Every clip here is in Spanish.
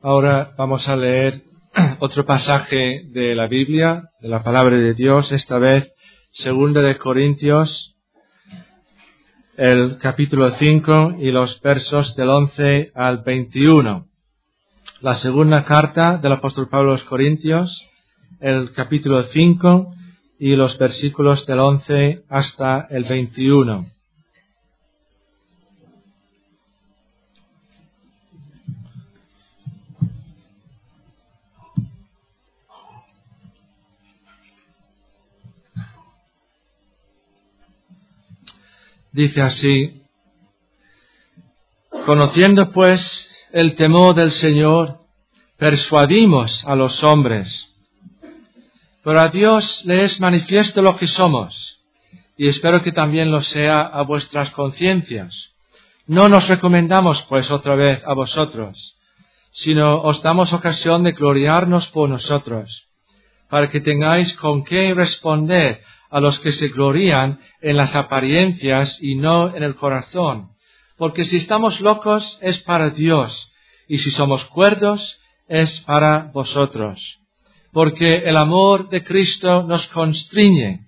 Ahora vamos a leer otro pasaje de la Biblia, de la Palabra de Dios, esta vez 2 de Corintios, el capítulo 5 y los versos del 11 al 21. La segunda carta del apóstol Pablo a los Corintios, el capítulo 5 y los versículos del 11 hasta el 21. Dice así: conociendo pues el temor del Señor, persuadimos a los hombres. Pero a Dios le es manifiesto lo que somos, y espero que también lo sea a vuestras conciencias. No nos recomendamos pues otra vez a vosotros, sino os damos ocasión de gloriarnos por nosotros, para que tengáis con qué responder a los que se glorían en las apariencias y no en el corazón. Porque si estamos locos es para Dios, y si somos cuerdos es para vosotros. Porque el amor de Cristo nos constriñe,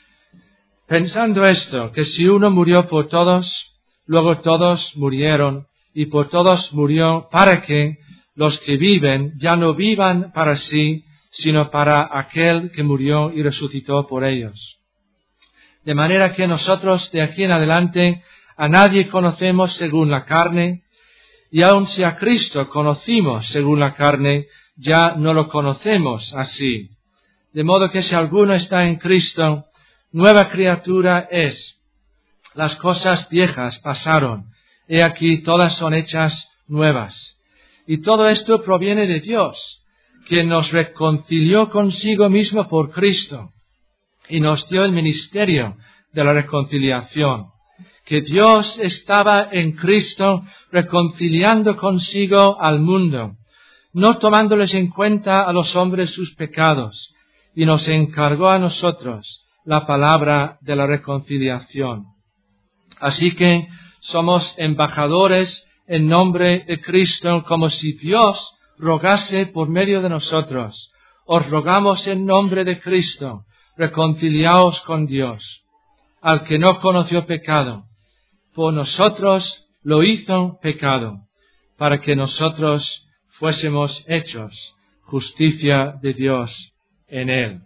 pensando esto, que si uno murió por todos, luego todos murieron, y por todos murió, para que los que viven ya no vivan para sí, sino para aquel que murió y resucitó por ellos. De manera que nosotros de aquí en adelante a nadie conocemos según la carne, y aun si a Cristo conocimos según la carne, ya no lo conocemos así. De modo que si alguno está en Cristo, nueva criatura es. Las cosas viejas pasaron, he aquí todas son hechas nuevas. Y todo esto proviene de Dios, quien nos reconcilió consigo mismo por Cristo, y nos dio el ministerio de la reconciliación. Que Dios estaba en Cristo reconciliando consigo al mundo, no tomándoles en cuenta a los hombres sus pecados, y nos encargó a nosotros la palabra de la reconciliación. Así que somos embajadores en nombre de Cristo, como si Dios rogase por medio de nosotros. Os rogamos en nombre de Cristo, reconciliaos con Dios. Al que no conoció pecado, por nosotros lo hizo pecado, para que nosotros fuésemos hechos justicia de Dios en él.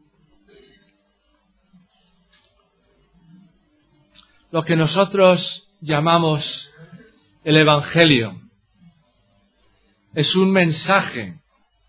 Lo que nosotros llamamos el Evangelio es un mensaje.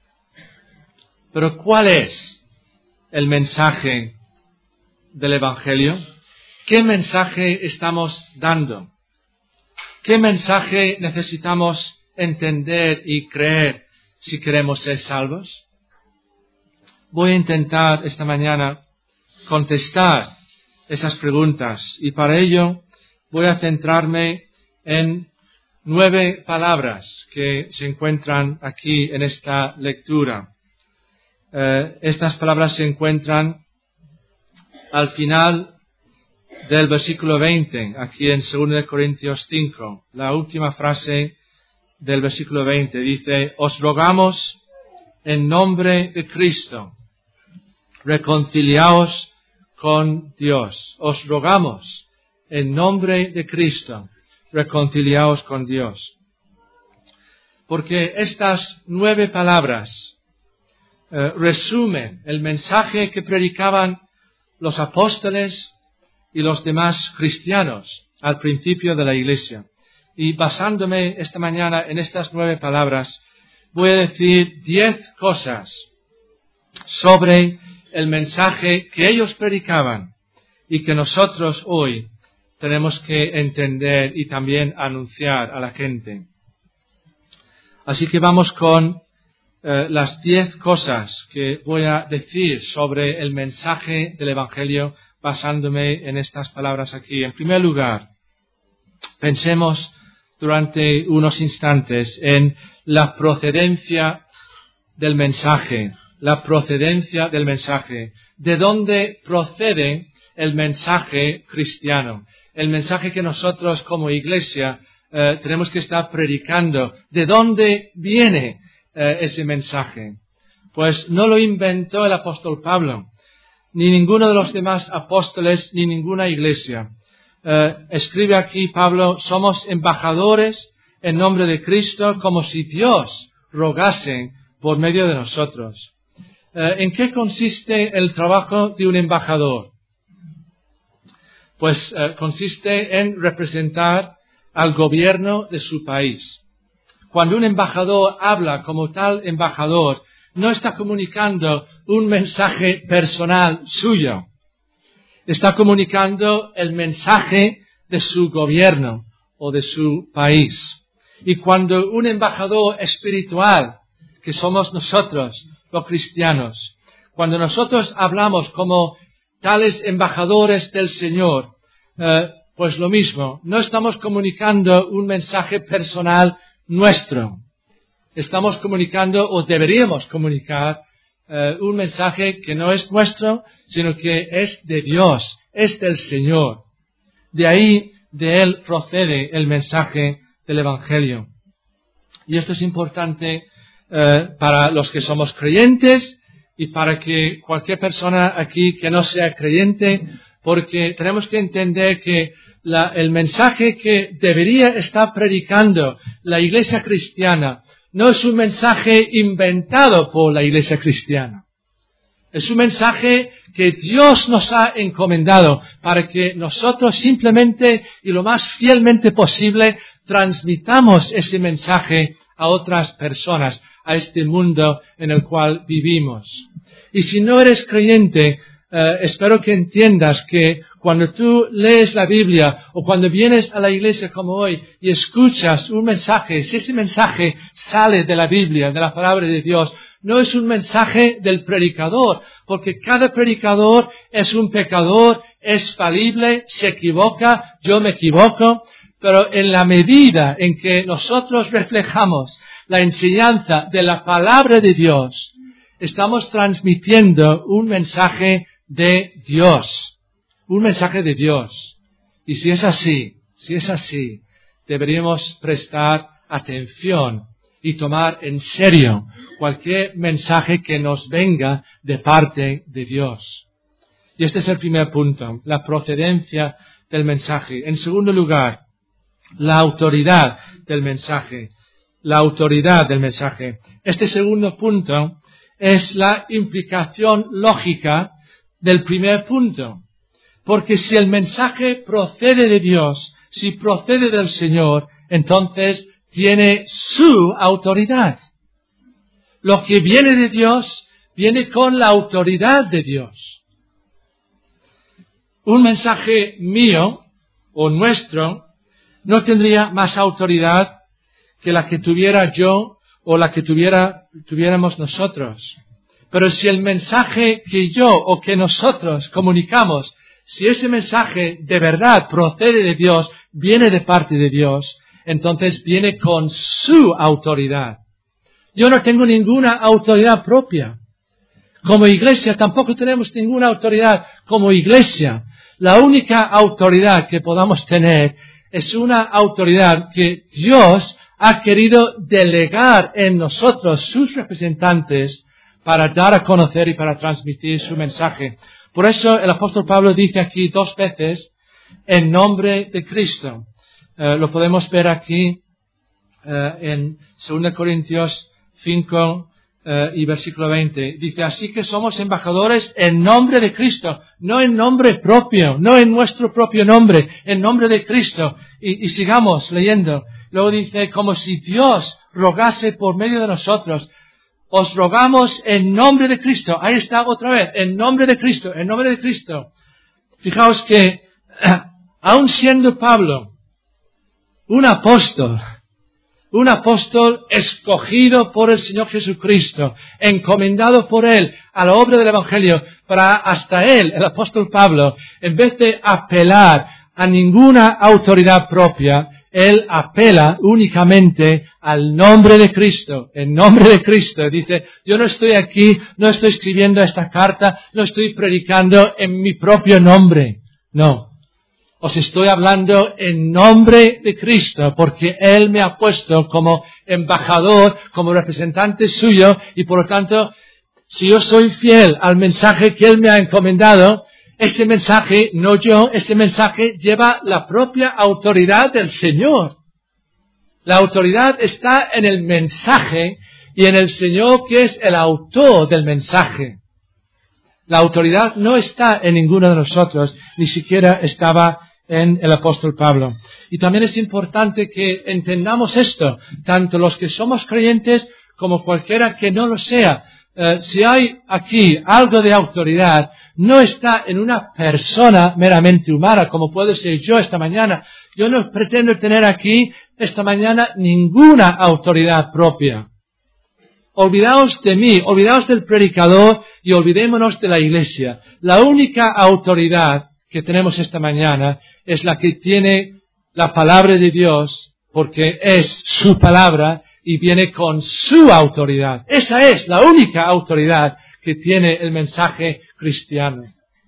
Pero ¿cuál es el mensaje del Evangelio? ¿Qué mensaje estamos dando? ¿Qué mensaje necesitamos entender y creer si queremos ser salvos? Voy a intentar esta mañana contestar esas preguntas, y para ello voy a centrarme en 9 palabras que se encuentran aquí en esta lectura. Estas palabras se encuentran al final del versículo 20, aquí en 2 de Corintios 5. La última frase del versículo 20 dice: os rogamos en nombre de Cristo, reconciliaos con Dios. Os rogamos en nombre de Cristo, reconciliaos con Dios. Porque estas 9 palabras resumen el mensaje que predicaban los apóstoles y los demás cristianos al principio de la Iglesia. Y basándome esta mañana en estas 9 palabras, voy a decir 10 cosas sobre el mensaje que ellos predicaban y que nosotros hoy tenemos que entender y también anunciar a la gente. Así que vamos con las 10 cosas que voy a decir sobre el mensaje del Evangelio basándome en estas palabras aquí. En primer lugar, pensemos durante unos instantes en la procedencia del mensaje. La procedencia del mensaje. ¿De dónde procede el mensaje cristiano? El mensaje que nosotros como iglesia tenemos que estar predicando. ¿De dónde viene ese mensaje? Pues no lo inventó el apóstol Pablo, ni ninguno de los demás apóstoles, ni ninguna iglesia. Escribe aquí Pablo, somos embajadores en nombre de Cristo, como si Dios rogase por medio de nosotros. ¿En qué consiste el trabajo de un embajador? Pues consiste en representar al gobierno de su país. Cuando un embajador habla como tal embajador, no está comunicando un mensaje personal suyo. Está comunicando el mensaje de su gobierno o de su país. Y cuando un embajador espiritual, que somos nosotros, los cristianos, cuando nosotros hablamos como tales embajadores del Señor, pues lo mismo, no estamos comunicando un mensaje personal nuestro. Estamos comunicando, o deberíamos comunicar, un mensaje que no es nuestro, sino que es de Dios, es del Señor. De ahí, de Él procede el mensaje del Evangelio. Y esto es importante para los que somos creyentes y para que cualquier persona aquí que no sea creyente, porque tenemos que entender que el mensaje que debería estar predicando la iglesia cristiana no es un mensaje inventado por la iglesia cristiana. Es un mensaje que Dios nos ha encomendado para que nosotros simplemente y lo más fielmente posible transmitamos ese mensaje a otras personas, a este mundo en el cual vivimos. Y si no eres creyente, espero que entiendas que cuando tú lees la Biblia o cuando vienes a la iglesia como hoy y escuchas un mensaje, si ese mensaje sale de la Biblia, de la palabra de Dios, no es un mensaje del predicador, porque cada predicador es un pecador, es falible, se equivoca, yo me equivoco, pero en la medida en que nosotros reflejamos la enseñanza de la palabra de Dios, estamos transmitiendo un mensaje de Dios. Un mensaje de Dios. Y si es así, deberíamos prestar atención y tomar en serio cualquier mensaje que nos venga de parte de Dios. Y este es el primer punto, la procedencia del mensaje. En segundo lugar, la autoridad del mensaje. La autoridad del mensaje. Este segundo punto es la implicación lógica del primer punto. Porque si el mensaje procede de Dios, si procede del Señor, entonces tiene su autoridad. Lo que viene de Dios, viene con la autoridad de Dios. Un mensaje mío o nuestro no tendría más autoridad que la que tuviera yo o la que tuviéramos nosotros. Pero si el mensaje que yo o que nosotros comunicamos, si ese mensaje de verdad procede de Dios, viene de parte de Dios, entonces viene con su autoridad. Yo no tengo ninguna autoridad propia. Como iglesia tampoco tenemos ninguna autoridad como iglesia. La única autoridad que podamos tener es una autoridad que Dios ha querido delegar en nosotros, sus representantes, para dar a conocer y para transmitir su mensaje. Por eso el apóstol Pablo dice aquí 2 veces, en nombre de Cristo. Lo podemos ver aquí en 2 Corintios 5 y versículo 20. Dice, así que somos embajadores en nombre de Cristo, no en nombre propio, no en nuestro propio nombre, en nombre de Cristo. Y sigamos leyendo. Luego dice, como si Dios rogase por medio de nosotros. Os rogamos en nombre de Cristo. Ahí está otra vez. En nombre de Cristo. En nombre de Cristo. Fijaos que, aun siendo Pablo un apóstol escogido por el Señor Jesucristo, encomendado por Él a la obra del Evangelio, para hasta Él, el apóstol Pablo, en vez de apelar a ninguna autoridad propia, Él apela únicamente al nombre de Cristo, en nombre de Cristo. Dice, yo no estoy aquí, no estoy escribiendo esta carta, no estoy predicando en mi propio nombre. No. Os estoy hablando en nombre de Cristo, porque Él me ha puesto como embajador, como representante suyo, y por lo tanto, si yo soy fiel al mensaje que Él me ha encomendado, ese mensaje, no yo, ese mensaje lleva la propia autoridad del Señor. La autoridad está en el mensaje y en el Señor, que es el autor del mensaje. La autoridad no está en ninguno de nosotros, ni siquiera estaba en el apóstol Pablo. Y también es importante que entendamos esto, tanto los que somos creyentes como cualquiera que no lo sea. Si hay aquí algo de autoridad, no está en una persona meramente humana, como puede ser yo esta mañana. Yo no pretendo tener aquí esta mañana ninguna autoridad propia. Olvidaos de mí, olvidaos del predicador y olvidémonos de la iglesia. La única autoridad que tenemos esta mañana es la que tiene la palabra de Dios, porque es su palabra y viene con su autoridad. Esa es la única autoridad que tiene el mensaje cristiano.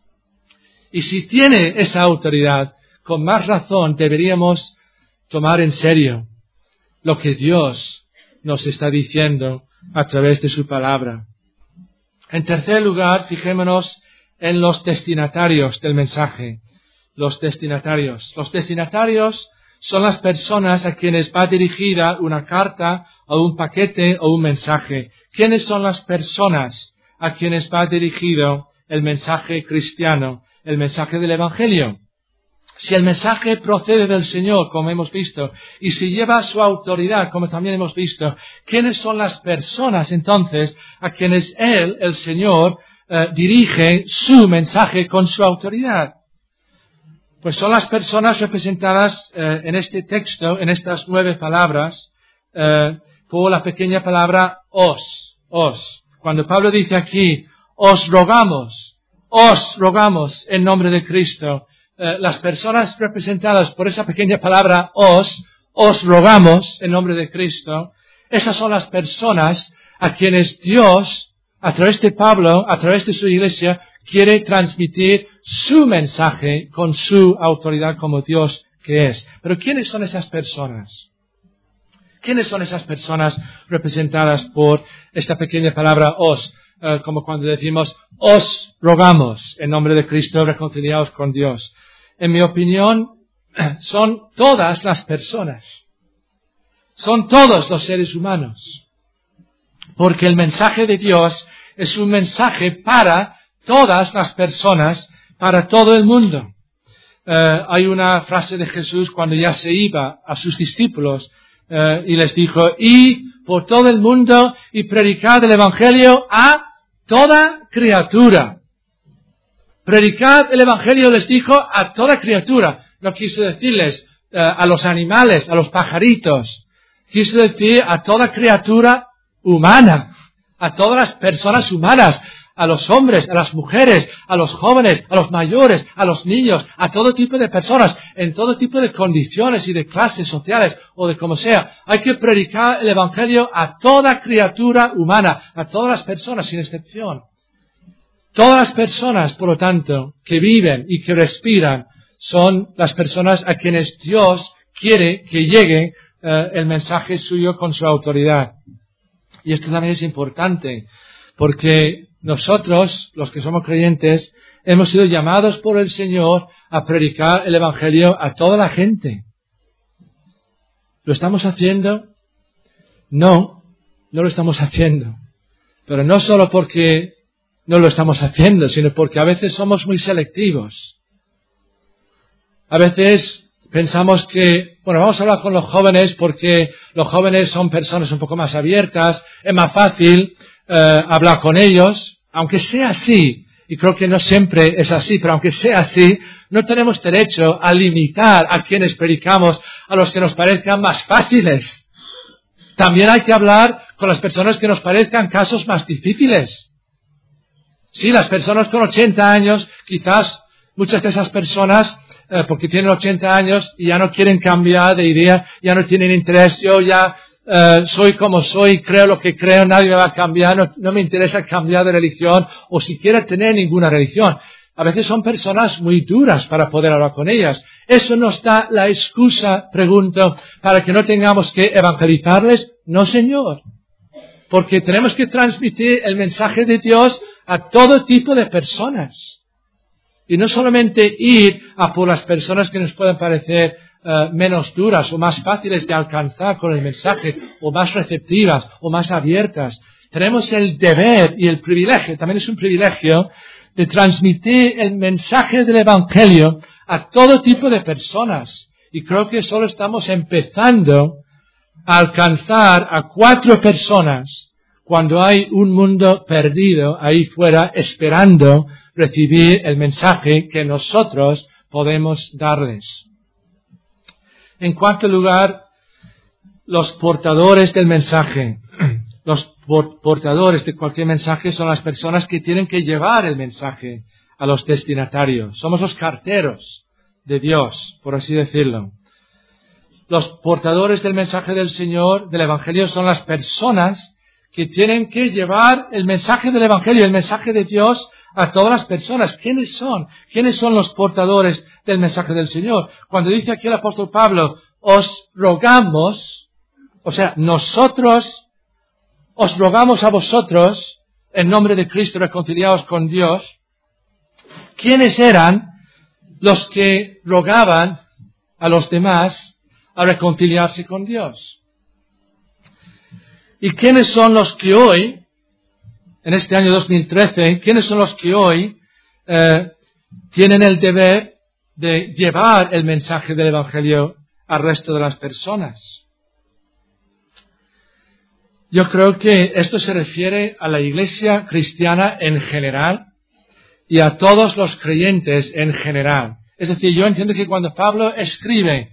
Y si tiene esa autoridad, con más razón deberíamos tomar en serio lo que Dios nos está diciendo a través de su palabra. En tercer lugar, fijémonos en los destinatarios del mensaje. Los destinatarios. Los destinatarios son las personas a quienes va dirigida una carta o un paquete o un mensaje. ¿Quiénes son las personas a quienes va dirigido el mensaje cristiano, el mensaje del Evangelio? Si el mensaje procede del Señor, como hemos visto, y si lleva su autoridad, como también hemos visto, ¿quiénes son las personas entonces a quienes Él, el Señor, dirige su mensaje con su autoridad? Pues son las personas representadas en este texto, en estas 9 palabras, por la pequeña palabra os. Cuando Pablo dice aquí, os rogamos en nombre de Cristo, las personas representadas por esa pequeña palabra os rogamos en nombre de Cristo, esas son las personas a quienes Dios, a través de Pablo, a través de su iglesia, quiere transmitir su mensaje con su autoridad como Dios que es. Pero ¿quiénes son esas personas? ¿Quiénes son esas personas representadas por esta pequeña palabra os? Como cuando decimos, os rogamos en nombre de Cristo, reconciliaos con Dios. En mi opinión, son todas las personas. Son todos los seres humanos. Porque el mensaje de Dios es un mensaje para todas las personas, para todo el mundo. Hay una frase de Jesús cuando ya se iba a sus discípulos y les dijo, id por todo el mundo y predicad el Evangelio a toda criatura. Predicad el Evangelio, les dijo, a toda criatura. No quiso decirles a los animales, a los pajaritos. Quiso decir a toda criatura humana, a todas las personas humanas, a los hombres, a las mujeres, a los jóvenes, a los mayores, a los niños, a todo tipo de personas, en todo tipo de condiciones y de clases sociales o de como sea. Hay que predicar el Evangelio a toda criatura humana, a todas las personas sin excepción. Todas las personas, por lo tanto, que viven y que respiran, son las personas a quienes Dios quiere que llegue el mensaje suyo con su autoridad. Y esto también es importante, porque nosotros, los que somos creyentes, hemos sido llamados por el Señor a predicar el Evangelio a toda la gente. ¿Lo estamos haciendo? No, no lo estamos haciendo. Pero no solo porque no lo estamos haciendo, sino porque a veces somos muy selectivos. A veces pensamos que, vamos a hablar con los jóvenes porque los jóvenes son personas un poco más abiertas, es más fácil hablar con ellos, aunque sea así, y creo que no siempre es así, pero aunque sea así, no tenemos derecho a limitar a quienes predicamos a los que nos parezcan más fáciles. También hay que hablar con las personas que nos parezcan casos más difíciles. Sí, las personas con 80 años, quizás muchas de esas personas, porque tienen 80 años y ya no quieren cambiar de idea, ya no tienen interés, yo ya soy como soy, creo lo que creo, nadie me va a cambiar, no me interesa cambiar de religión o siquiera tener ninguna religión. A veces son personas muy duras para poder hablar con ellas. ¿Eso nos da la excusa, pregunto, para que no tengamos que evangelizarles? No, Señor. Porque tenemos que transmitir el mensaje de Dios a todo tipo de personas. Y no solamente ir a por las personas que nos pueden parecer menos duras o más fáciles de alcanzar con el mensaje, o más receptivas, o más abiertas. Tenemos el deber y el privilegio, también es un privilegio, de transmitir el mensaje del Evangelio a todo tipo de personas. Y creo que solo estamos empezando a alcanzar a 4 personas cuando hay un mundo perdido ahí fuera esperando recibir el mensaje que nosotros podemos darles. En cuarto lugar, los portadores del mensaje. Los portadores de cualquier mensaje son las personas que tienen que llevar el mensaje a los destinatarios. Somos los carteros de Dios, por así decirlo. Los portadores del mensaje del Señor, del Evangelio, son las personas que tienen que llevar el mensaje del Evangelio, el mensaje de Dios, a todas las personas. ¿Quiénes son? ¿Quiénes son los portadores del mensaje del Señor? Cuando dice aquí el apóstol Pablo, os rogamos, o sea, nosotros os rogamos a vosotros, en nombre de Cristo, reconciliaos con Dios. ¿Quiénes eran los que rogaban a los demás a reconciliarse con Dios? ¿Y quiénes son los que hoy, en este año 2013, quiénes son los que hoy tienen el deber de llevar el mensaje del Evangelio al resto de las personas? Yo creo que esto se refiere a la iglesia cristiana en general y a todos los creyentes en general. Es decir, yo entiendo que cuando Pablo escribe,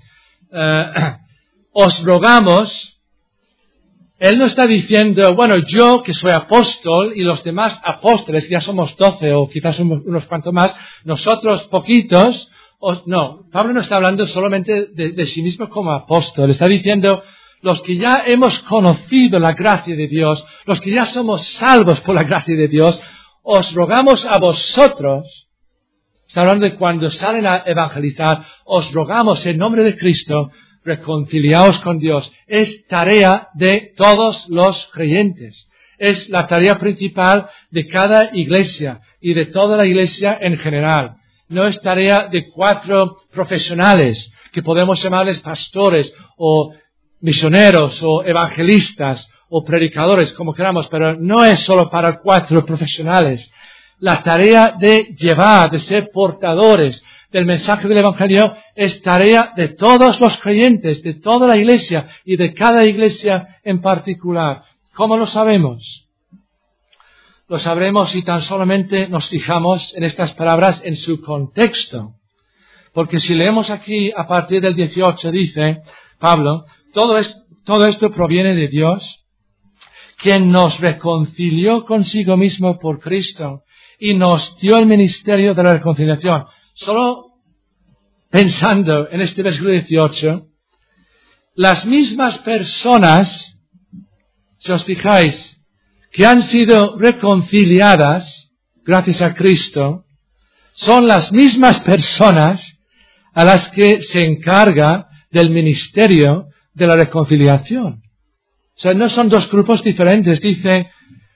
os rogamos, él no está diciendo, bueno, yo que soy apóstol y los demás apóstoles, ya somos 12 o quizás unos cuantos más, nosotros poquitos. No, Pablo no está hablando solamente de sí mismo como apóstol, está diciendo, los que ya hemos conocido la gracia de Dios, los que ya somos salvos por la gracia de Dios, os rogamos a vosotros, está hablando de cuando salen a evangelizar, os rogamos en nombre de Cristo, reconciliaos con Dios. Es tarea de todos los creyentes. Es la tarea principal de cada iglesia y de toda la iglesia en general. No es tarea de 4 profesionales que podemos llamarles pastores o misioneros o evangelistas o predicadores, como queramos, pero no es solo para 4 profesionales. La tarea de llevar, de ser portadores del mensaje del Evangelio es tarea de todos los creyentes, de toda la iglesia y de cada iglesia en particular. ¿Cómo lo sabemos? Lo sabremos si tan solamente nos fijamos en estas palabras en su contexto. Porque si leemos aquí a partir del 18, dice Pablo, todo esto proviene de Dios, quien nos reconcilió consigo mismo por Cristo y nos dio el ministerio de la reconciliación. Solo pensando en este versículo 18, las mismas personas, si os fijáis, que han sido reconciliadas gracias a Cristo, son las mismas personas a las que se encarga del ministerio de la reconciliación. O sea, no son 2 grupos diferentes. Dice,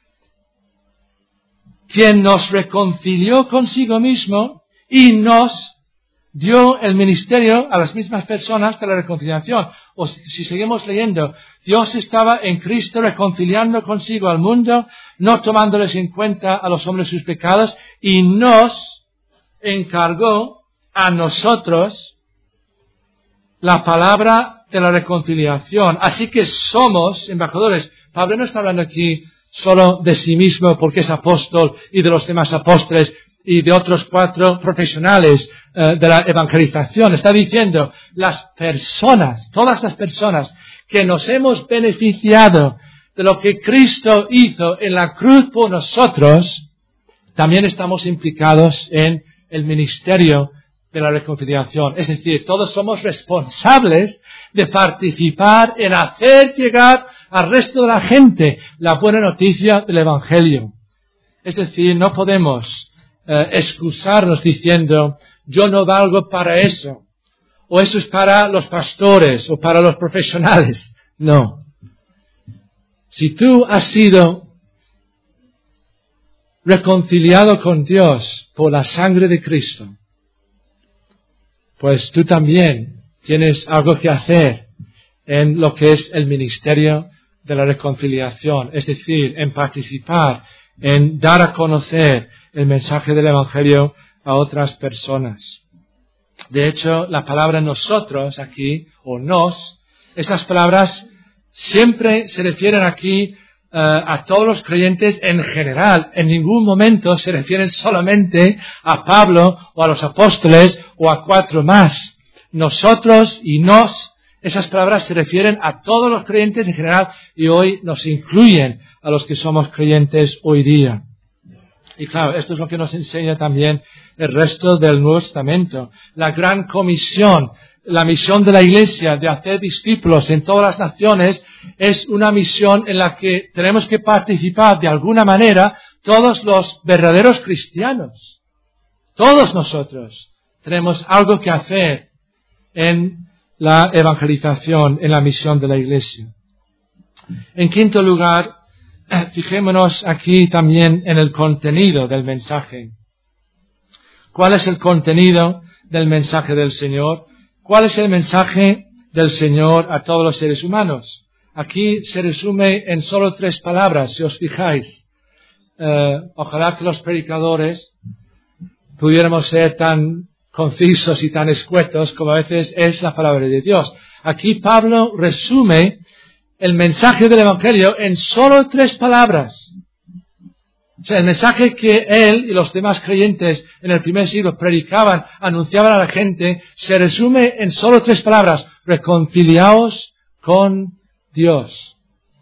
quien nos reconcilió consigo mismo y nos dio el ministerio a las mismas personas de la reconciliación. O si seguimos leyendo, Dios estaba en Cristo reconciliando consigo al mundo, no tomándoles en cuenta a los hombres sus pecados, y nos encargó a nosotros la palabra de la reconciliación. Así que somos embajadores. Pablo no está hablando aquí solo de sí mismo porque es apóstol y de los demás apóstoles y de otros 4 profesionales de la evangelización. Está diciendo, las personas, todas las personas que nos hemos beneficiado de lo que Cristo hizo en la cruz por nosotros, también estamos implicados en el ministerio de la reconciliación. Es decir, todos somos responsables de participar en hacer llegar al resto de la gente la buena noticia del Evangelio. Es decir, no podemos excusarnos diciendo, yo no valgo para eso, o eso es para los pastores o para los profesionales. No. Si tú has sido reconciliado con Dios por la sangre de Cristo, pues tú también tienes algo que hacer en lo que es el ministerio de la reconciliación, es decir, en participar, en dar a conocer el mensaje del Evangelio a otras personas. De hecho, la palabra nosotros aquí, o nos, estas palabras siempre se refieren aquí a todos los creyentes en general. En ningún momento se refieren solamente a Pablo o a los apóstoles o a 4 más. Nosotros y nos, esas palabras se refieren a todos los creyentes en general y hoy nos incluyen a los que somos creyentes hoy día. Y claro, esto es lo que nos enseña también el resto del Nuevo Testamento. La gran comisión, la misión de la Iglesia de hacer discípulos en todas las naciones es una misión en la que tenemos que participar de alguna manera todos los verdaderos cristianos. Todos nosotros tenemos algo que hacer en la evangelización, en la misión de la Iglesia. En quinto lugar, fijémonos aquí también en el contenido del mensaje. ¿Cuál es el contenido del mensaje del Señor? ¿Cuál es el mensaje del Señor a todos los seres humanos? Aquí se resume en solo 3 palabras, si os fijáis. Ojalá que los predicadores pudiéramos ser tan concisos y tan escuetos como a veces es la palabra de Dios. Aquí Pablo resume el mensaje del Evangelio en solo 3 palabras. O sea, el mensaje que él y los demás creyentes en el primer siglo predicaban, anunciaban a la gente, se resume en solo 3 palabras. Reconciliaos con Dios.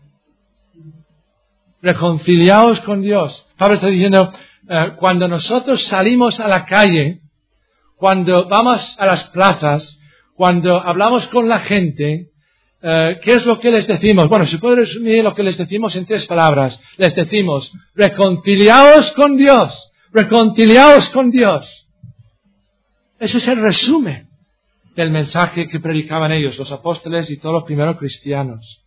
Reconciliaos con Dios. Pablo está diciendo, cuando nosotros salimos a la calle, cuando vamos a las plazas, cuando hablamos con la gente, ¿qué es lo que les decimos? Bueno, se puede resumir lo que les decimos en 3 palabras. Les decimos, reconciliaos con Dios. Reconciliaos con Dios. Eso es el resumen del mensaje que predicaban ellos, los apóstoles y todos los primeros cristianos.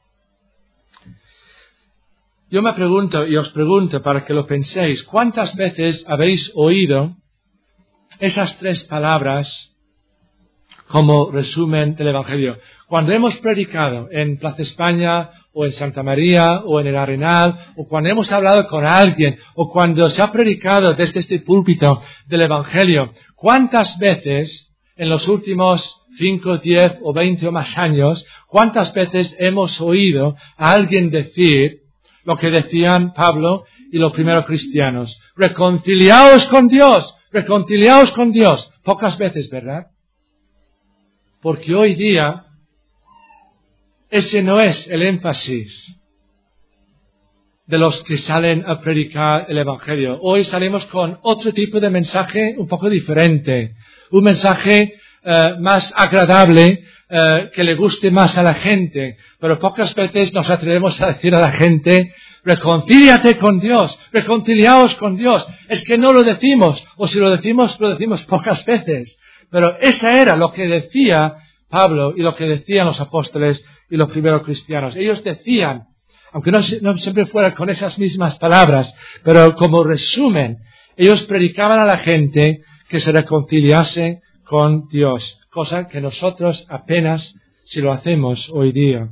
Yo me pregunto, y os pregunto para que lo penséis, ¿cuántas veces habéis oído esas 3 palabras como resumen del Evangelio? Cuando hemos predicado en Plaza España, o en Santa María, o en el Arenal, o cuando hemos hablado con alguien, o cuando se ha predicado desde este púlpito del Evangelio, ¿cuántas veces en los últimos 5, 10 o 20 o más años, cuántas veces hemos oído a alguien decir lo que decían Pablo y los primeros cristianos? Reconciliaos con Dios, reconciliaos con Dios. Pocas veces, ¿verdad? Porque hoy día ese no es el énfasis de los que salen a predicar el Evangelio. Hoy salimos con otro tipo de mensaje un poco diferente. Un mensaje más agradable, que le guste más a la gente. Pero pocas veces nos atrevemos a decir a la gente, reconcíliate con Dios, reconciliaos con Dios. Es que no lo decimos, o si lo decimos pocas veces. Pero esa era lo que decía Pablo y lo que decían los apóstoles y los primeros cristianos. Ellos decían, aunque no siempre fuera con esas mismas palabras, pero como resumen, ellos predicaban a la gente que se reconciliase con Dios, cosa que nosotros apenas si lo hacemos hoy día.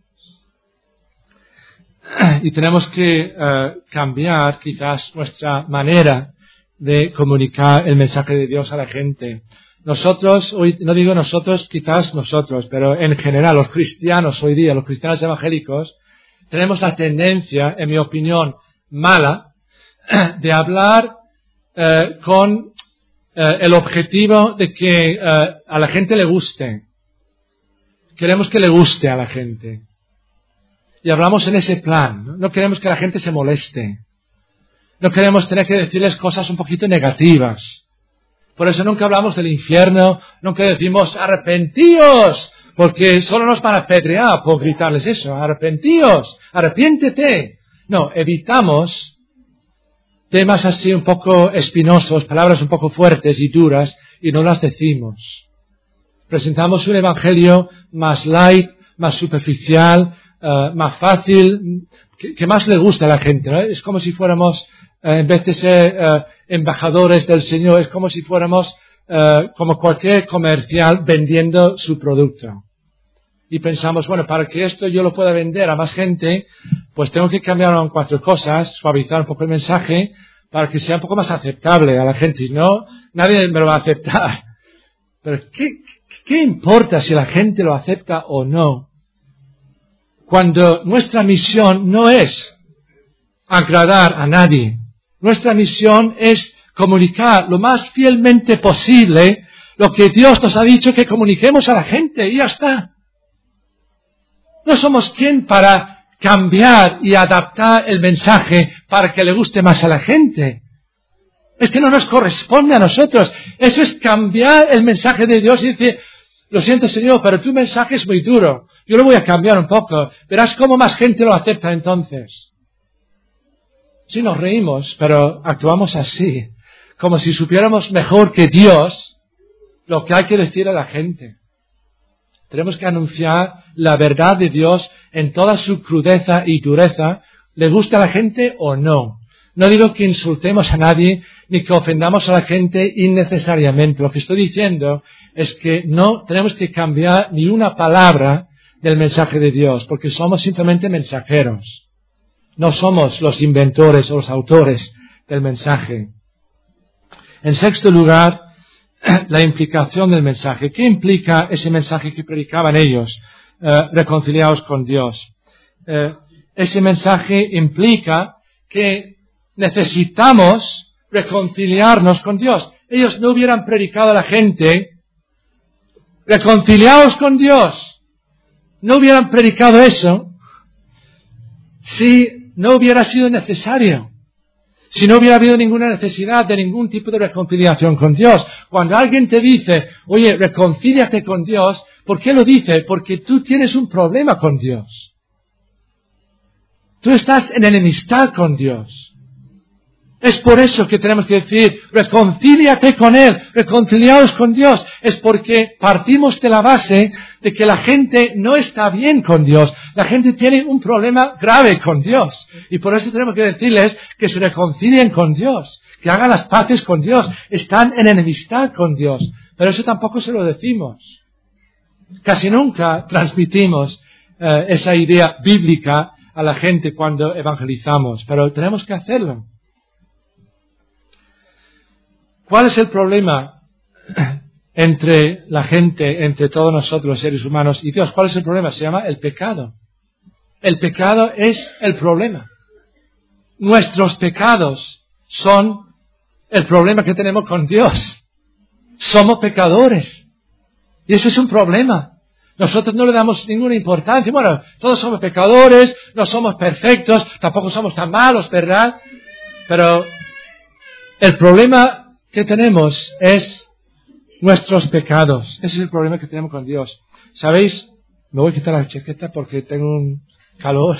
Y tenemos que cambiar quizás nuestra manera de comunicar el mensaje de Dios a la gente. Nosotros, hoy, no digo nosotros, quizás nosotros, pero en general los cristianos hoy día, los cristianos evangélicos, tenemos la tendencia, en mi opinión, mala, de hablar con el objetivo de que a la gente le guste. Queremos que le guste a la gente. Y hablamos en ese plan, ¿no? No queremos que la gente se moleste. No queremos tener que decirles cosas un poquito negativas. Por eso nunca hablamos del infierno, nunca decimos arrepentíos, porque solo nos van a apedrear por gritarles eso, arrepentíos, arrepiéntete. No, evitamos temas así un poco espinosos, palabras un poco fuertes y duras, y no las decimos. Presentamos un evangelio más light, más superficial, más fácil, que más le gusta a la gente, ¿no? Es como si fuéramos, en vez de ser embajadores del Señor, es como si fuéramos como cualquier comercial vendiendo su producto. Y pensamos, bueno, para que esto yo lo pueda vender a más gente, pues tengo que cambiar 4 cosas, suavizar un poco el mensaje, para que sea un poco más aceptable a la gente. Si no, nadie me lo va a aceptar. Pero ¿qué importa si la gente lo acepta o no? Cuando nuestra misión no es agradar a nadie. Nuestra misión es comunicar lo más fielmente posible lo que Dios nos ha dicho que comuniquemos a la gente, y ya está. No somos quien para cambiar y adaptar el mensaje para que le guste más a la gente. Es que no nos corresponde a nosotros. Eso es cambiar el mensaje de Dios y decir, lo siento, Señor, pero tu mensaje es muy duro. Yo lo voy a cambiar un poco. Verás cómo más gente lo acepta entonces. Sí, nos reímos, pero actuamos así, como si supiéramos mejor que Dios lo que hay que decir a la gente. Tenemos que anunciar la verdad de Dios en toda su crudeza y dureza, le gusta a la gente o no. No digo que insultemos a nadie ni que ofendamos a la gente innecesariamente. Lo que estoy diciendo es que no tenemos que cambiar ni una palabra del mensaje de Dios, porque somos simplemente mensajeros. No somos los inventores o los autores del mensaje. En sexto lugar, la implicación del mensaje. ¿Qué implica ese mensaje que predicaban ellos, reconciliados con Dios? Ese mensaje implica que necesitamos reconciliarnos con Dios. Ellos no hubieran predicado a la gente, reconciliados con Dios. No hubieran predicado eso si no hubiera sido necesario. Si no hubiera habido ninguna necesidad de ningún tipo de reconciliación con Dios. Cuando alguien te dice, oye, reconcíliate con Dios, ¿por qué lo dice? Porque tú tienes un problema con Dios. Tú estás en enemistad con Dios. Es por eso que tenemos que decir, reconcíliate con Él, reconciliaos con Dios. Es porque partimos de la base de que la gente no está bien con Dios. La gente tiene un problema grave con Dios. Y por eso tenemos que decirles que se reconcilien con Dios, que hagan las paces con Dios. Están en enemistad con Dios. Pero eso tampoco se lo decimos. Casi nunca transmitimos esa idea bíblica a la gente cuando evangelizamos. Pero tenemos que hacerlo. ¿Cuál es el problema entre la gente, entre todos nosotros los seres humanos y Dios? ¿Cuál es el problema? Se llama el pecado. El pecado es el problema. Nuestros pecados son el problema que tenemos con Dios. Somos pecadores. Y eso es un problema. Nosotros no le damos ninguna importancia. Bueno, todos somos pecadores, no somos perfectos, tampoco somos tan malos, ¿verdad? Pero el problema que tenemos es nuestros pecados. Ese es el problema que tenemos con Dios. ¿Sabéis? Me voy a quitar la chaqueta porque tengo un calor.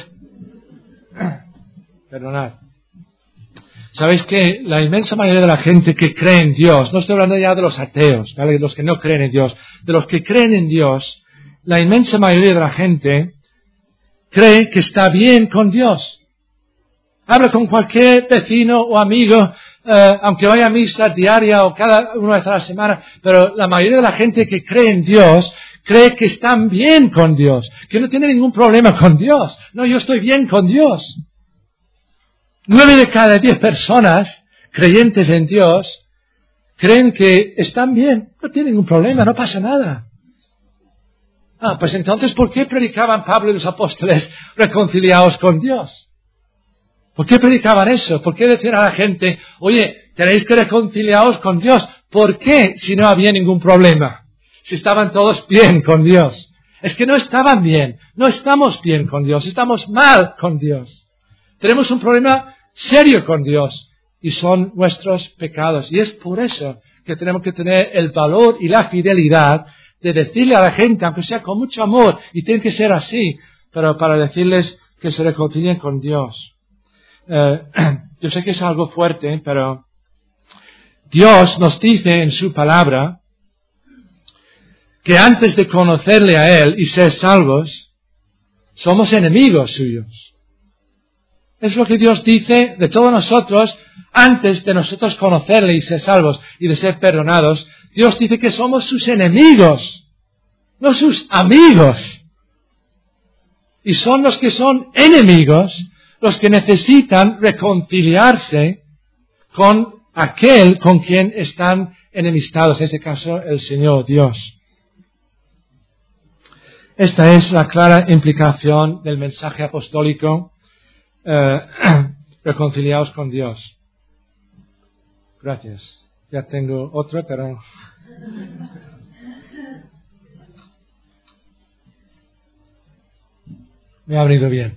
Perdonad. ¿Sabéis que la inmensa mayoría de la gente que cree en Dios, no estoy hablando ya de los ateos, ¿vale? De los que no creen en Dios, de los que creen en Dios, la inmensa mayoría de la gente cree que está bien con Dios? Habla con cualquier vecino o amigo, aunque vaya a misa diaria o cada una vez a la semana, pero la mayoría de la gente que cree en Dios cree que están bien con Dios, que no tiene ningún problema con Dios. No, yo estoy bien con Dios. 9 de cada 10 personas creyentes en Dios creen que están bien, no tienen ningún problema, no pasa nada. Pues entonces, ¿por qué predicaban Pablo y los apóstoles reconciliados con Dios? ¿Por qué predicaban eso? ¿Por qué decían a la gente, oye, tenéis que reconciliaros con Dios? ¿Por qué si no había ningún problema? Si estaban todos bien con Dios. Es que no estaban bien, no estamos bien con Dios, estamos mal con Dios. Tenemos un problema serio con Dios y son nuestros pecados. Y es por eso que tenemos que tener el valor y la fidelidad de decirle a la gente, aunque sea con mucho amor, y tiene que ser así, pero para decirles que se reconcilien con Dios. Yo sé que es algo fuerte, pero Dios nos dice en su palabra que antes de conocerle a Él y ser salvos, somos enemigos suyos. Es lo que Dios dice de todos nosotros antes de nosotros conocerle y ser salvos y de ser perdonados. Dios dice que somos sus enemigos, no sus amigos. Y son los que son enemigos los que necesitan reconciliarse con aquel con quien están enemistados, en este caso el Señor Dios. Esta es la clara implicación del mensaje apostólico, reconciliados con Dios. Gracias. Ya tengo otra, pero... me ha abrido bien.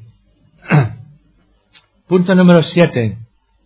Punto número 7.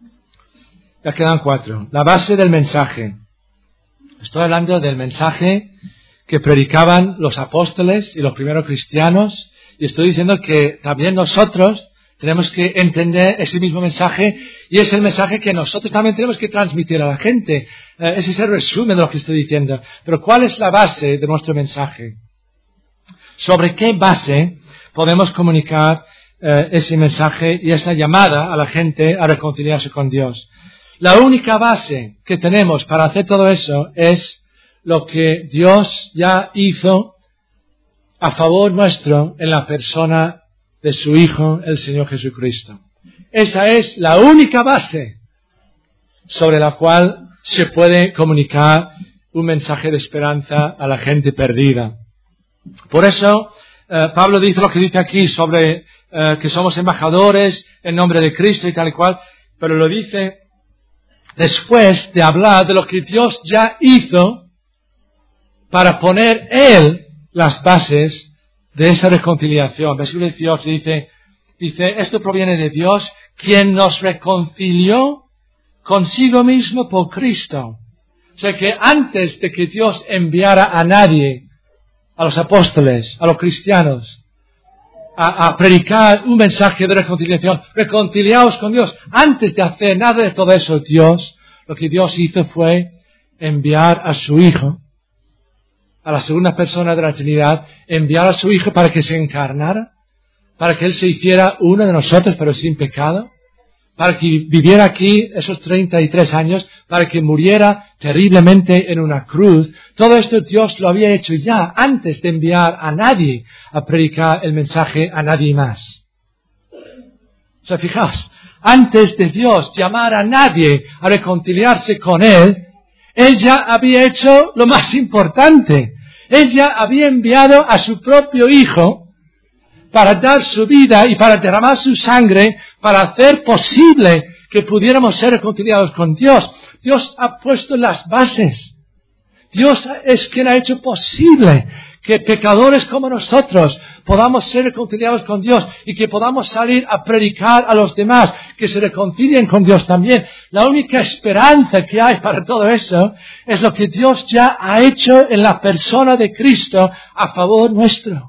Ya quedan 4. La base del mensaje. Estoy hablando del mensaje que predicaban los apóstoles y los primeros cristianos. Y estoy diciendo que también nosotros tenemos que entender ese mismo mensaje. Y es el mensaje que nosotros también tenemos que transmitir a la gente. Ese es el resumen de lo que estoy diciendo. Pero ¿cuál es la base de nuestro mensaje? ¿Sobre qué base podemos comunicar ese mensaje y esa llamada a la gente a reconciliarse con Dios? La única base que tenemos para hacer todo eso es lo que Dios ya hizo a favor nuestro en la persona de su Hijo, el Señor Jesucristo. Esa es la única base sobre la cual se puede comunicar un mensaje de esperanza a la gente perdida. Por eso, Pablo dice lo que dice aquí sobre que somos embajadores en nombre de Cristo y tal y cual, pero lo dice después de hablar de lo que Dios ya hizo para poner Él las bases de esa reconciliación. Versículo 18 dice, esto proviene de Dios, quien nos reconcilió consigo mismo por Cristo. O sea que antes de que Dios enviara a nadie, a los apóstoles, a los cristianos, a predicar un mensaje de reconciliación, reconciliaos con Dios. Antes de hacer nada de todo eso, lo que Dios hizo fue enviar a su Hijo, a la segunda persona de la Trinidad, enviar a su Hijo para que se encarnara, para que Él se hiciera uno de nosotros, pero sin pecado, para que viviera aquí esos 33 años, para que muriera terriblemente en una cruz. Todo esto Dios lo había hecho ya antes de enviar a nadie a predicar el mensaje a nadie más. O sea, fijaos, antes de Dios llamar a nadie a reconciliarse con Él, Él ya había hecho lo más importante. Él ya había enviado a su propio Hijo para dar su vida y para derramar su sangre, para hacer posible que pudiéramos ser reconciliados con Dios. Dios ha puesto las bases. Dios es quien ha hecho posible que pecadores como nosotros podamos ser reconciliados con Dios y que podamos salir a predicar a los demás que se reconcilien con Dios también. La única esperanza que hay para todo eso es lo que Dios ya ha hecho en la persona de Cristo a favor nuestro.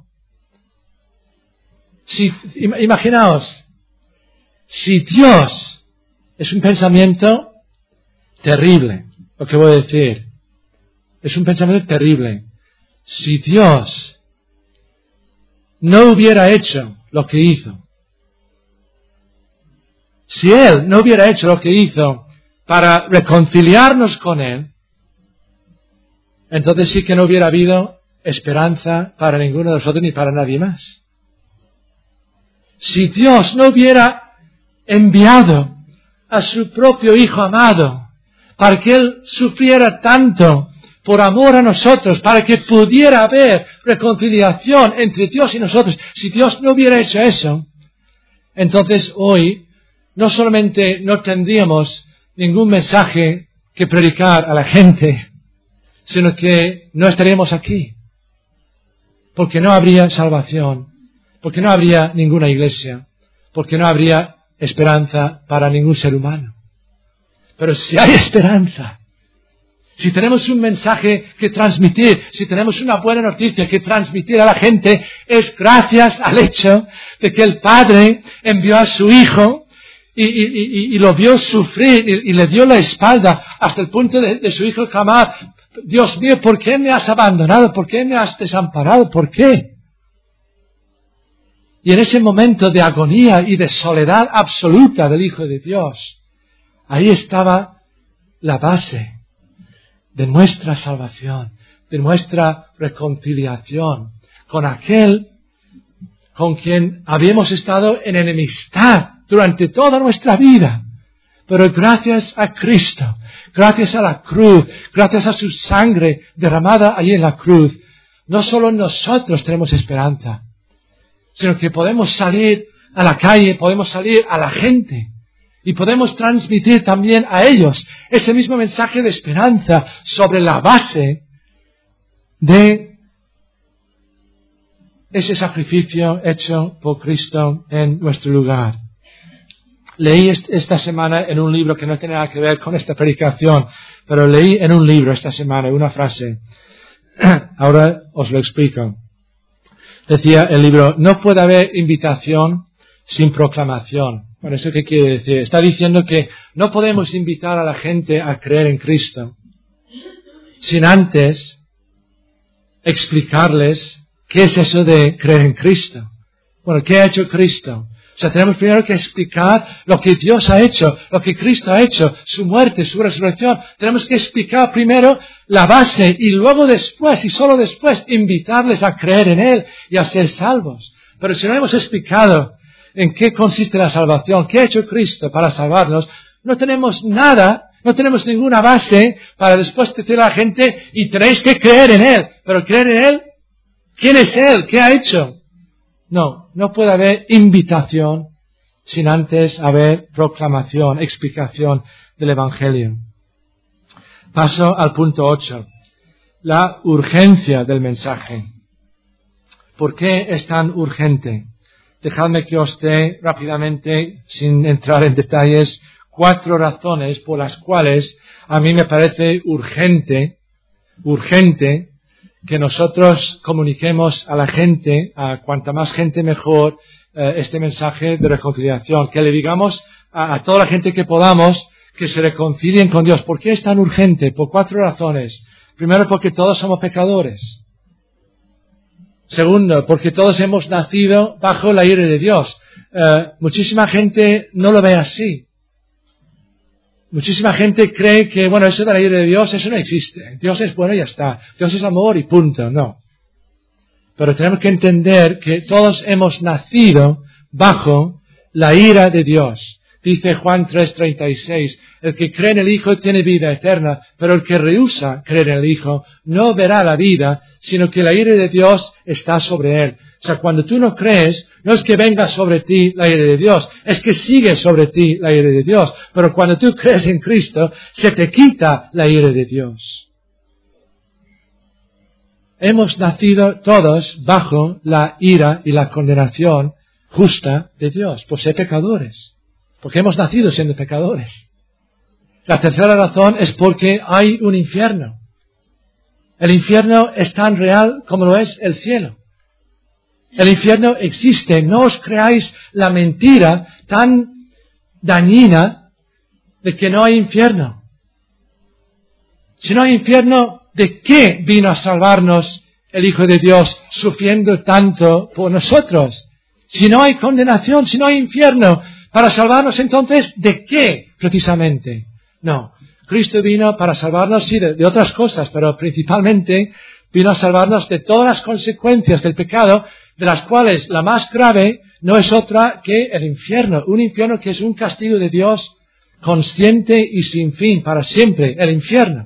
Imaginaos, si Dios es un pensamiento terrible, lo que voy a decir, es un pensamiento terrible. Si Dios no hubiera hecho lo que hizo, si Él no hubiera hecho lo que hizo para reconciliarnos con Él, entonces sí que no hubiera habido esperanza para ninguno de nosotros ni para nadie más. Si Dios no hubiera enviado a su propio Hijo amado para que Él sufriera tanto por amor a nosotros, para que pudiera haber reconciliación entre Dios y nosotros, si Dios no hubiera hecho eso, entonces hoy no solamente no tendríamos ningún mensaje que predicar a la gente, sino que no estaríamos aquí, porque no habría salvación, porque no habría ninguna iglesia, porque no habría esperanza para ningún ser humano. Pero si hay esperanza, si tenemos un mensaje que transmitir, si tenemos una buena noticia que transmitir a la gente, es gracias al hecho de que el Padre envió a su Hijo y lo vio sufrir y le dio la espalda hasta el punto de su hijo clamar: Dios mío, ¿por qué me has abandonado? ¿Por qué me has desamparado? ¿Por qué? Y en ese momento de agonía y de soledad absoluta del Hijo de Dios, ahí estaba la base de nuestra salvación, de nuestra reconciliación con aquel con quien habíamos estado en enemistad durante toda nuestra vida. Pero gracias a Cristo, gracias a la cruz, gracias a su sangre derramada allí en la cruz, no solo nosotros tenemos esperanza, sino que podemos salir a la calle, podemos salir a la gente y podemos transmitir también a ellos ese mismo mensaje de esperanza sobre la base de ese sacrificio hecho por Cristo en nuestro lugar. Leí esta semana en un libro que no tiene nada que ver con esta predicación, pero leí en un libro esta semana una frase. Ahora os lo explico. Decía el libro: no puede haber invitación sin proclamación. Bueno, ¿eso qué quiere decir? Está diciendo que no podemos invitar a la gente a creer en Cristo sin antes explicarles qué es eso de creer en Cristo. Bueno, ¿qué ha hecho Cristo? O sea, tenemos primero que explicar lo que Dios ha hecho, lo que Cristo ha hecho, su muerte, su resurrección. Tenemos que explicar primero la base y luego después, y solo después, invitarles a creer en Él y a ser salvos. Pero si no hemos explicado en qué consiste la salvación, qué ha hecho Cristo para salvarnos, no tenemos nada, no tenemos ninguna base para después decirle a la gente: y tenéis que creer en Él. Pero creer en Él, ¿quién es Él? ¿Qué ha hecho? No puede haber invitación sin antes haber proclamación, explicación del Evangelio. Paso al punto 8. La urgencia del mensaje. ¿Por qué es tan urgente? Dejadme que os dé rápidamente, sin entrar en detalles, 4 razones por las cuales a mí me parece urgente que nosotros comuniquemos a la gente, a cuanta más gente mejor, este mensaje de reconciliación. Que le digamos a toda la gente que podamos que se reconcilien con Dios. ¿Por qué es tan urgente? Por 4 razones. Primero, porque todos somos pecadores. Segundo, porque todos hemos nacido bajo la ira de Dios. Muchísima gente no lo ve así. Muchísima gente cree que, bueno, eso de la ira de Dios, eso no existe. Dios es bueno y ya está. Dios es amor y punto. No. Pero tenemos que entender que todos hemos nacido bajo la ira de Dios. Dice Juan 3:36, el que cree en el Hijo tiene vida eterna, pero el que rehúsa creer en el Hijo no verá la vida, sino que la ira de Dios está sobre él. O sea, cuando tú no crees, no es que venga sobre ti la ira de Dios, es que sigue sobre ti la ira de Dios. Pero cuando tú crees en Cristo, se te quita la ira de Dios. Hemos nacido todos bajo la ira y la condenación justa de Dios, por ser pecadores. Porque hemos nacido siendo pecadores. La tercera razón es porque hay un infierno. El infierno es tan real como lo es el cielo. El infierno existe. No os creáis la mentira tan dañina de que no hay infierno. Si no hay infierno, ¿de qué vino a salvarnos el Hijo de Dios sufriendo tanto por nosotros? Si no hay condenación, si no hay infierno, para salvarnos, entonces, ¿de qué precisamente? No, Cristo vino para salvarnos, sí, de otras cosas, pero principalmente vino a salvarnos de todas las consecuencias del pecado, de las cuales la más grave no es otra que el infierno. Un infierno que es un castigo de Dios consciente y sin fin, para siempre, el infierno.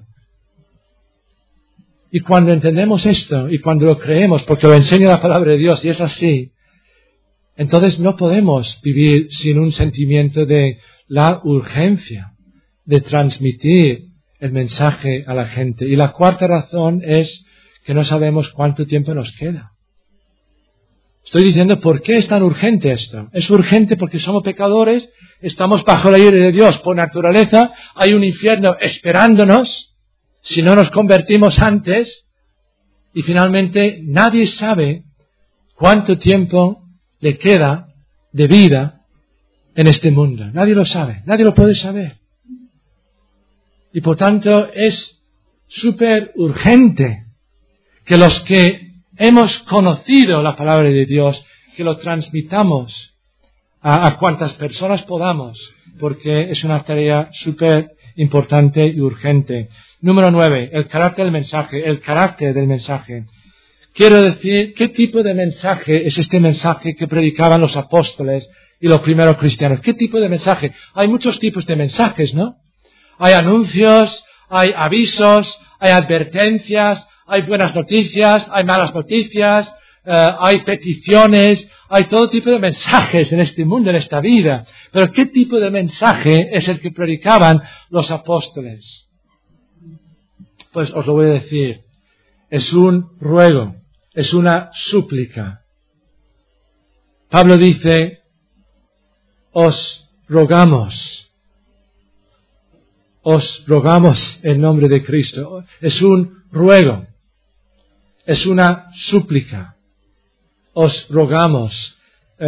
Y cuando entendemos esto, y cuando lo creemos, porque lo enseña la palabra de Dios, y es así, entonces no podemos vivir sin un sentimiento de la urgencia de transmitir el mensaje a la gente. Y la cuarta razón es que no sabemos cuánto tiempo nos queda. Estoy diciendo, ¿por qué es tan urgente esto? Es urgente porque somos pecadores, estamos bajo la ira de Dios por naturaleza, hay un infierno esperándonos si no nos convertimos antes, y finalmente nadie sabe cuánto tiempo le queda de vida en este mundo. Nadie lo sabe, nadie lo puede saber. Y por tanto es súper urgente que los que hemos conocido la palabra de Dios, que lo transmitamos a cuantas personas podamos, porque es una tarea súper importante y urgente. Número 9, el carácter del mensaje. El carácter del mensaje. Quiero decir, ¿qué tipo de mensaje es este mensaje que predicaban los apóstoles y los primeros cristianos? ¿Qué tipo de mensaje? Hay muchos tipos de mensajes, ¿no? Hay anuncios, hay avisos, hay advertencias, hay buenas noticias, hay malas noticias, hay peticiones, hay todo tipo de mensajes en este mundo, en esta vida. Pero ¿qué tipo de mensaje es el que predicaban los apóstoles? Pues os lo voy a decir. Es un ruego, es una súplica. Pablo dice, os rogamos en nombre de Cristo. Es un ruego, es una súplica. Os rogamos.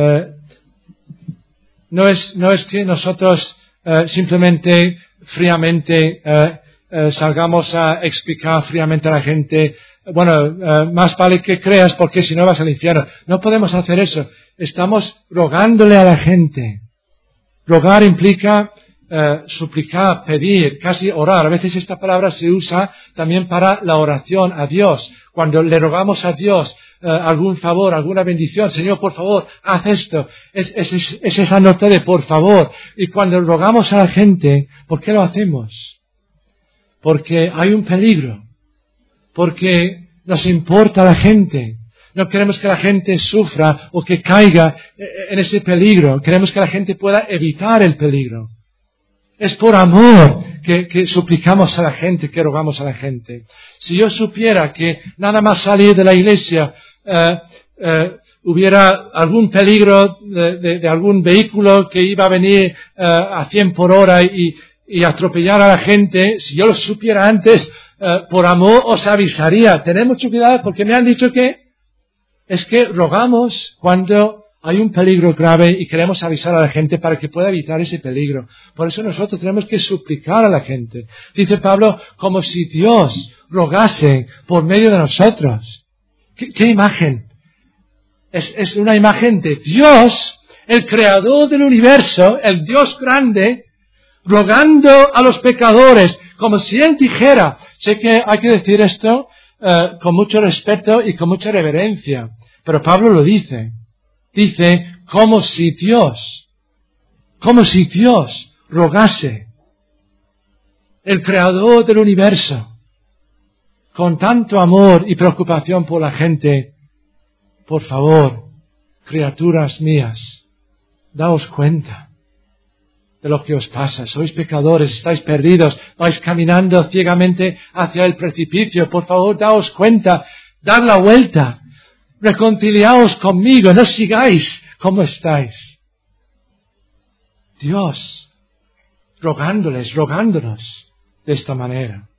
No es que nosotros simplemente fríamente salgamos a explicar fríamente a la gente, más vale que creas porque si no vas al infierno. No podemos hacer eso. Estamos rogándole a la gente. Rogar implica suplicar, pedir, casi orar. A veces esta palabra se usa también para la oración a Dios. Cuando le rogamos a Dios algún favor, alguna bendición, Señor, por favor, haz esto. Es esa nota de por favor. Y cuando rogamos a la gente, ¿por qué lo hacemos? Porque hay un peligro. Porque nos importa la gente. No queremos que la gente sufra o que caiga en ese peligro. Queremos que la gente pueda evitar el peligro. Es por amor que suplicamos a la gente, que rogamos a la gente. Si yo supiera que nada más salir de la iglesia hubiera algún peligro de algún vehículo que iba a venir a 100 por hora y atropellar a la gente, si yo lo supiera antes, por amor os avisaría. Tened mucho cuidado porque me han dicho que es que rogamos cuando hay un peligro grave y queremos avisar a la gente para que pueda evitar ese peligro. Por eso nosotros tenemos que suplicar a la gente. Dice Pablo, como si Dios rogase por medio de nosotros. ¿Qué imagen? Es una imagen de Dios, el creador del universo, el Dios grande, rogando a los pecadores, como si Él dijera, sé que hay que decir esto con mucho respeto y con mucha reverencia, pero Pablo lo dice. Dice, como si Dios rogase, el creador del universo, con tanto amor y preocupación por la gente, por favor, criaturas mías, daos cuenta de lo que os pasa. Sois pecadores, estáis perdidos, vais caminando ciegamente hacia el precipicio. Por favor, daos cuenta, dad la vuelta. Reconciliaos conmigo, no sigáis como estáis. Dios, rogándonos de esta manera.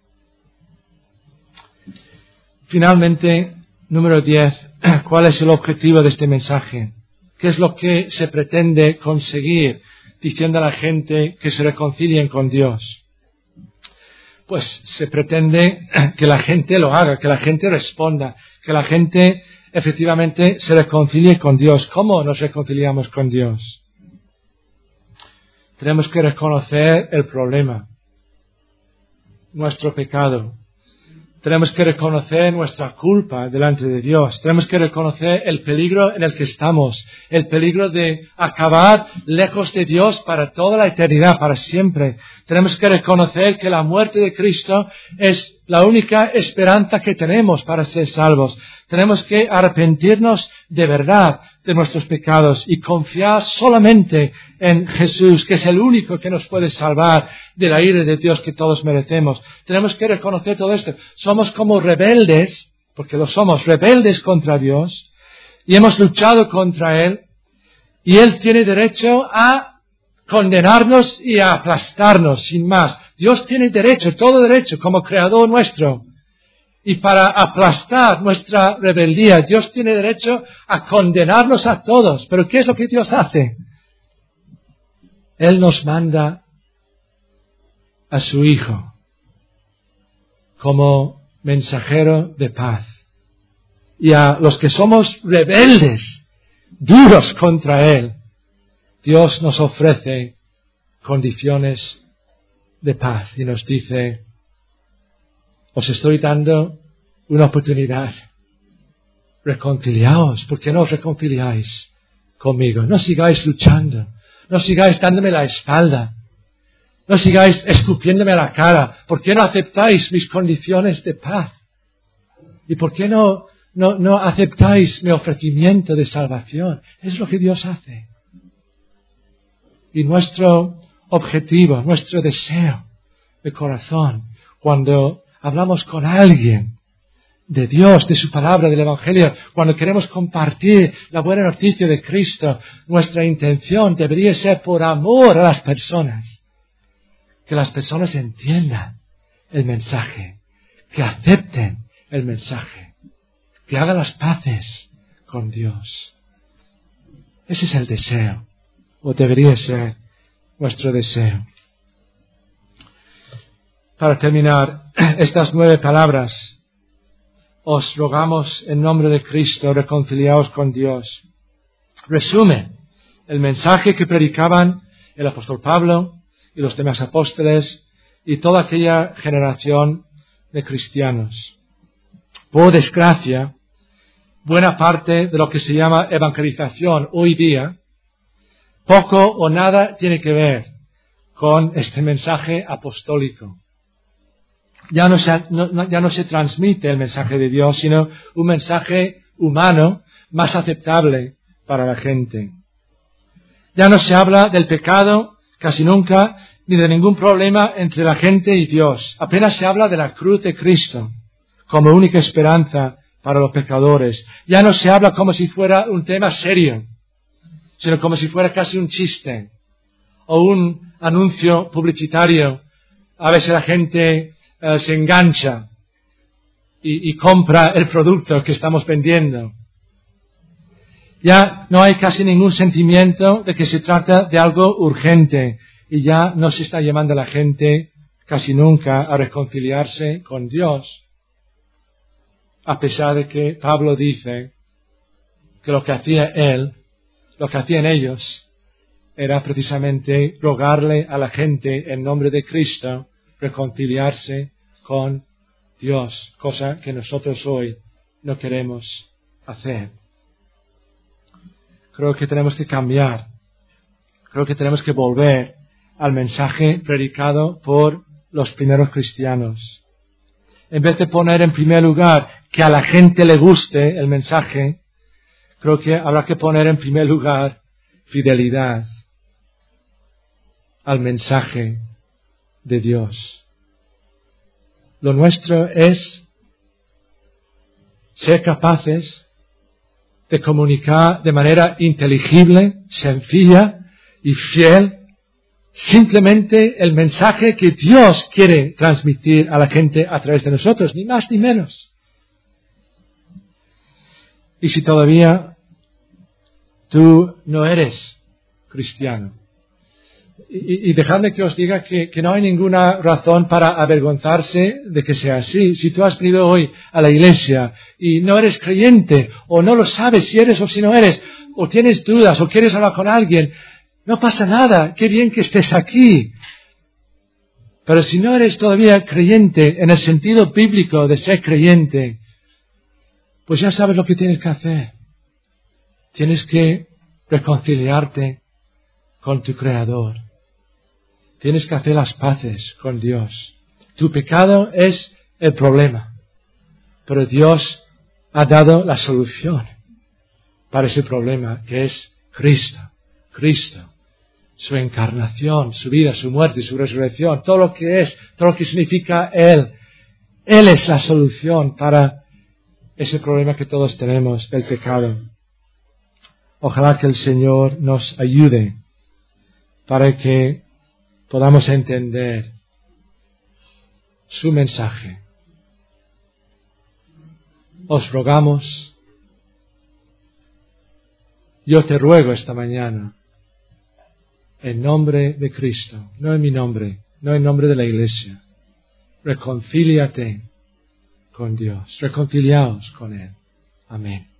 Finalmente, número 10, ¿cuál es el objetivo de este mensaje? ¿Qué es lo que se pretende conseguir diciendo a la gente que se reconcilien con Dios? Pues se pretende que la gente lo haga, que la gente responda, que la gente efectivamente se reconcilie con Dios. ¿Cómo nos reconciliamos con Dios? Tenemos que reconocer el problema, nuestro pecado. Tenemos que reconocer nuestra culpa delante de Dios. Tenemos que reconocer el peligro en el que estamos, el peligro de acabar lejos de Dios para toda la eternidad, para siempre. Tenemos que reconocer que la muerte de Cristo es la única esperanza que tenemos para ser salvos. Tenemos que arrepentirnos de verdad de nuestros pecados y confiar solamente en Jesús, que es el único que nos puede salvar de la ira de Dios que todos merecemos. Tenemos que reconocer todo esto. Somos como rebeldes, porque lo somos, rebeldes contra Dios, y hemos luchado contra Él, y Él tiene derecho a condenarnos y a aplastarnos, sin más. Dios tiene derecho, todo derecho, como creador nuestro. Y para aplastar nuestra rebeldía, Dios tiene derecho a condenarnos a todos. Pero ¿qué es lo que Dios hace? Él nos manda a su Hijo como mensajero de paz. Y a los que somos rebeldes, duros contra Él, Dios nos ofrece condiciones de paz y nos dice: os estoy dando una oportunidad. Reconciliaos. ¿Por qué no os reconciliáis conmigo? No sigáis luchando. No sigáis dándome la espalda. No sigáis escupiéndome a la cara. ¿Por qué no aceptáis mis condiciones de paz? ¿Y por qué no aceptáis mi ofrecimiento de salvación? Es lo que Dios hace. Y nuestro objetivo, nuestro deseo de corazón, cuando hablamos con alguien de Dios, de su palabra, del Evangelio, cuando queremos compartir la buena noticia de Cristo, nuestra intención debería ser por amor a las personas. Que las personas entiendan el mensaje, que acepten el mensaje, que hagan las paces con Dios. Ese es el deseo, o debería ser nuestro deseo. Para terminar, estas 9 palabras: os rogamos en nombre de Cristo, reconciliaos con Dios, resumen el mensaje que predicaban el apóstol Pablo y los demás apóstoles y toda aquella generación de cristianos. Por desgracia, buena parte de lo que se llama evangelización hoy día, poco o nada tiene que ver con este mensaje apostólico. Ya no se transmite el mensaje de Dios, sino un mensaje humano más aceptable para la gente. Ya no se habla del pecado casi nunca, ni de ningún problema entre la gente y Dios. Apenas se habla de la cruz de Cristo como única esperanza para los pecadores. Ya no se habla como si fuera un tema serio, sino como si fuera casi un chiste o un anuncio publicitario. A veces la gente se engancha y compra el producto que estamos vendiendo. Ya no hay casi ningún sentimiento de que se trata de algo urgente y ya no se está llamando a la gente casi nunca a reconciliarse con Dios. A pesar de que Pablo dice que lo que hacía él, lo que hacían ellos, era precisamente rogarle a la gente en nombre de Cristo reconciliarse con Dios, cosa que nosotros hoy no queremos hacer. Creo que tenemos que cambiar. Creo que tenemos que volver al mensaje predicado por los primeros cristianos. En vez de poner en primer lugar que a la gente le guste el mensaje, creo que habrá que poner en primer lugar fidelidad al mensaje de Dios. Lo nuestro es ser capaces de comunicar de manera inteligible, sencilla y fiel simplemente el mensaje que Dios quiere transmitir a la gente a través de nosotros, ni más ni menos. Y si todavía tú no eres cristiano, y dejadme que os diga que no hay ninguna razón para avergonzarse de que sea así. Si tú has venido hoy a la iglesia y no eres creyente, o no lo sabes si eres o si no eres, o tienes dudas, o quieres hablar con alguien, no pasa nada, qué bien que estés aquí. Pero si no eres todavía creyente en el sentido bíblico de ser creyente, pues ya sabes lo que tienes que hacer. Tienes que reconciliarte con tu Creador. Tienes que hacer las paces con Dios. Tu pecado es el problema, pero Dios ha dado la solución para ese problema, que es Cristo. Cristo, su encarnación, su vida, su muerte, su resurrección, todo lo que es, todo lo que significa Él. Él es la solución para ese problema que todos tenemos del pecado. Ojalá que el Señor nos ayude para que podamos entender su mensaje. Os rogamos, yo te ruego esta mañana, en nombre de Cristo, no en mi nombre, no en nombre de la Iglesia. Reconcíliate con Dios, reconciliaos con Él. Amén.